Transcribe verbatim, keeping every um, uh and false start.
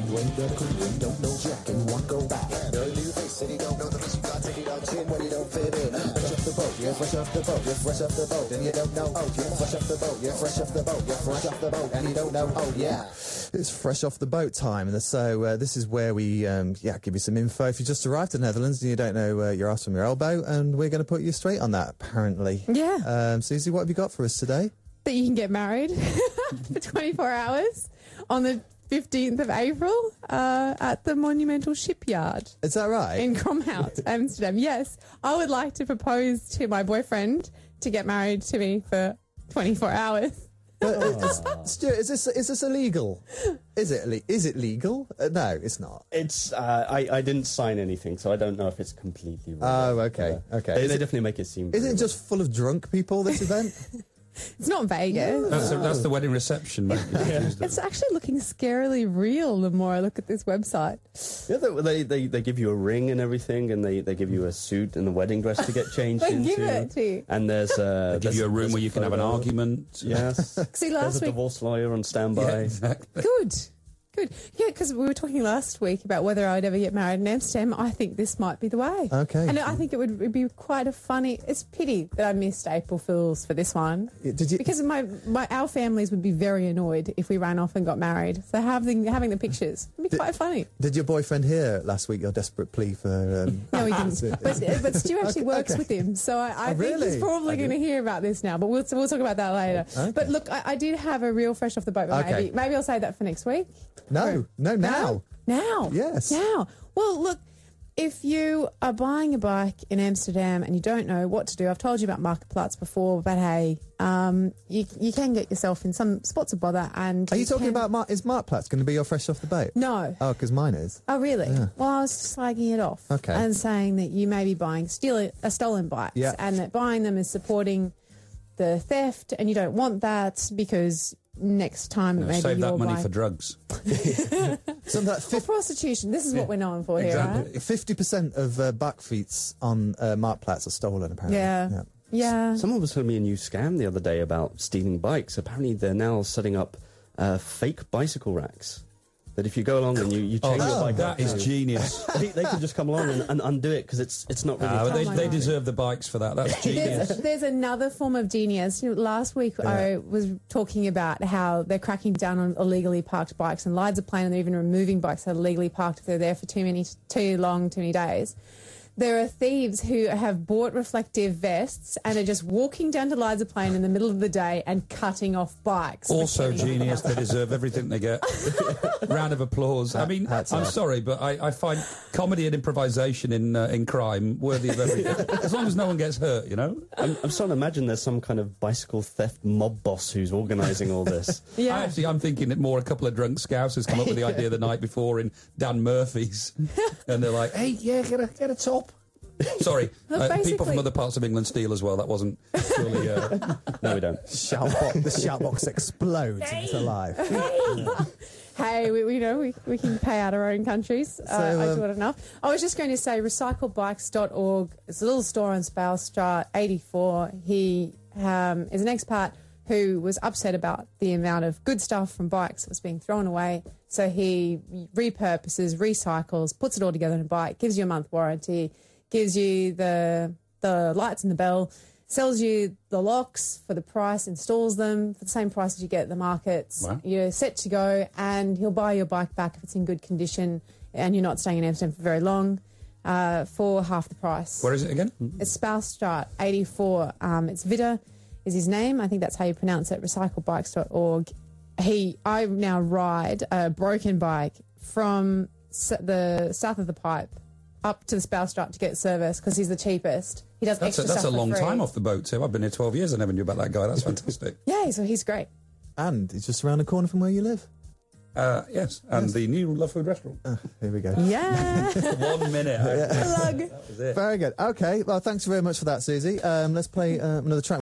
You ain't got a clue, you don't know Jack, and you want to go back. You're a new face, and you don't know the mission. Got take it on chin when you don't fit in. Fresh off the boat, you're fresh off the boat, you're fresh off the boat, and you don't know. Oh, you're fresh off the boat, you're fresh off the boat, you're fresh off the boat, and you don't know. Oh, yeah. It's fresh off the boat time, and so uh, this is where we um, yeah give you some info if you just arrived to the Netherlands and you don't know uh, your ass from your elbow, and we're going to put you straight on that, apparently. Yeah. Um, Susie, what have you got for us today? That you can get married for twenty-four hours on the fifteenth of April uh, at the Monumental Shipyard. Is that right? In Kromhout, Amsterdam. Yes, I would like to propose to my boyfriend to get married to me for twenty-four hours. But is, Stuart, is this is this illegal? Is it le- is it legal? Uh, no, it's not. It's uh, I I didn't sign anything, so I don't know if it's completely wrong. Oh, okay, uh, okay. They, Is they it- definitely make it seem. Isn't very it just full of drunk people, this event? It's not Vegas. That's, the, that's the wedding reception, mate. It's actually looking scarily real the more I look at this website. Yeah, they, they they give you a ring and everything, and they, they give you a suit and a wedding dress to get changed They into. give it to you. And there's uh, They give there's- you a room there's where you can have an photo. argument. Yes. See, There's last a week... divorce lawyer on standby. Yeah, exactly. Good. Good. Yeah, because we were talking last week about whether I'd ever get married in Amsterdam. I think this might be the way. Okay. And I think it would it'd be quite a funny... It's a pity that I missed April Fool's for this one. Did you? Because my, my our families would be very annoyed if we ran off and got married. So having having the pictures would be Did- quite funny. Did your boyfriend hear last week your desperate plea for? Um, No, he didn't. But, but Stu actually Okay, works okay. with him, so I, I Oh, think really? he's probably I going to hear about this now. But we'll we'll talk about that later. Okay. But look, I, I did have a real fresh off the boat. But Okay. maybe maybe I'll say that for next week. no, no, now. Now. Yes. Now. Well, look, if you are buying a bike in Amsterdam and you don't know what to do, I've told you about Marketplaats before, but hey, um, you you can get yourself in some spots of bother. And Are you talking can- about Mark? Is Markplatz going to be your fresh off the boat? No. Oh, because mine is. Oh, really? Yeah. Well, I was slagging it off. Okay. And saying that you may be buying steal a stolen bikes. Yeah. And that buying them is supporting the theft, and you don't want that because next time it No, may be save your that money bike. for drugs. Something like Or prostitution. This is what we're known for here, right? fifty percent of uh, backfeets on uh, Markplatz are stolen, apparently. Yeah. Yeah. Someone was telling me a new scam the other day about stealing bikes. Apparently, they're now setting up uh, fake bicycle racks. That if you go along and you, you change your bike up, that is genius. they, they can just come along and, and undo it because it's it's not really. Ah, but they, Oh my they God. deserve the bikes for that. That's There's, genius. there's another form of genius. You know, last week I was talking about how they're cracking down on illegally parked bikes, and Lides are planning on even removing bikes that are illegally parked if they're there for too many, too long, too many days. There are thieves who have bought reflective vests and are just walking down to Liza Plain in the middle of the day and cutting off bikes. Also pretending- genius. They deserve everything they get. Round of applause. I mean, hats I'm off. sorry, but I, I find comedy and improvisation in uh, in crime worthy of everything. As long as no one gets hurt, you know. I'm, I'm starting to imagine there's some kind of bicycle theft mob boss who's organising all this. Yeah. I actually, I'm thinking that more a couple of drunk scousers come up with the idea the night before in Dan Murphy's, and they're like, "Hey, yeah, get a get a top." Sorry, Well, uh, people basically- from other parts of England steal as well. That wasn't surely. Uh, No, we don't. Shoutbox, the shoutbox explodes into life. Hey, we, we know we, we can pay out our own countries. Uh, I um, do it enough. I was just going to say recycle bikes dot org. It's a little store on Spousestraat eighty-four. He um, is an expat who was upset about the amount of good stuff from bikes that was being thrown away. So he repurposes, recycles, puts it all together in a bike, gives you a month warranty, gives you the the lights and the bell, sells you the locks for the price, installs them for the same price as you get at the markets. Wow. You're set to go, and he'll buy your bike back if it's in good condition and you're not staying in Amsterdam for very long uh, for half the price. where is it again? It's Spousestraat eighty-four. Um, it's Vidda is his name. I think that's how you pronounce it, recycle bikes dot org. He, I now ride a broken bike from s- the south of the pipe up to the Spousestraat to get service because he's the cheapest. He does That's a, extra that's a stuff for long free. time off the boat too. I've been here twelve years. I never knew about that guy. That's fantastic. Yeah, so he's great. And it's just around the corner from where you live. Uh, yes, and the new Love Food restaurant. Here we go. Yeah. One minute. Plug. That was it. Very good. Okay, well, thanks very much for that, Susie. Um, let's play uh, another track.